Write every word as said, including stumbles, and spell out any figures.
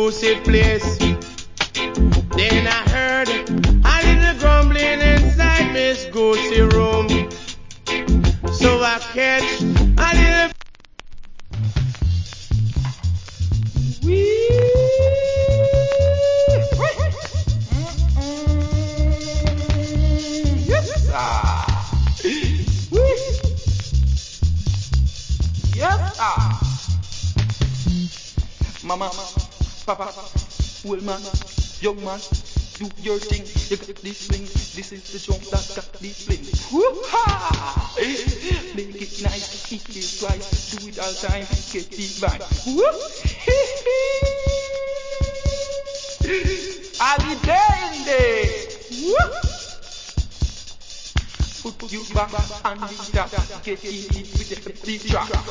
exclusive place. Then I heard a little grumbling inside Miss Goosey room. So I catch a little wee. Yes, sir. Wee. Yes, sir. Mama, Papa, old man, young man, do your thing. You got this swing. This is the jump that got this fling. Whoop-ha! Make it nice, it is twice. Do it all time, get it back. Whoop! Holiday! Whoop! Put you back and the top, get it with the big track.